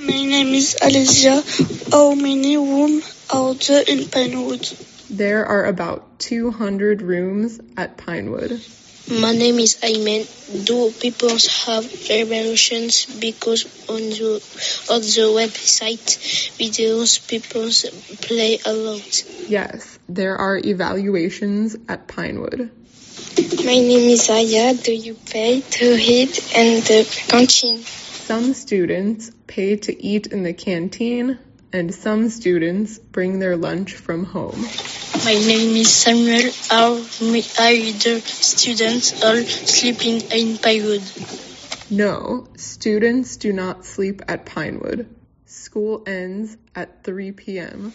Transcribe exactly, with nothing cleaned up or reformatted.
My name is Alicia. How many rooms are there in Pinewood? There are about two hundred rooms at Pinewood. My name is Ayman. Do people have evaluations? Because on the on the website videos people play a lot. Yes, there are evaluations at Pinewood. My name is Aya. Do you pay to eat in the canteen? Some students pay to eat in the canteen, and some students bring their lunch from home. My name is Samuel. Are the students all sleeping in Pinewood? No, students do not sleep at Pinewood. School ends at three p.m.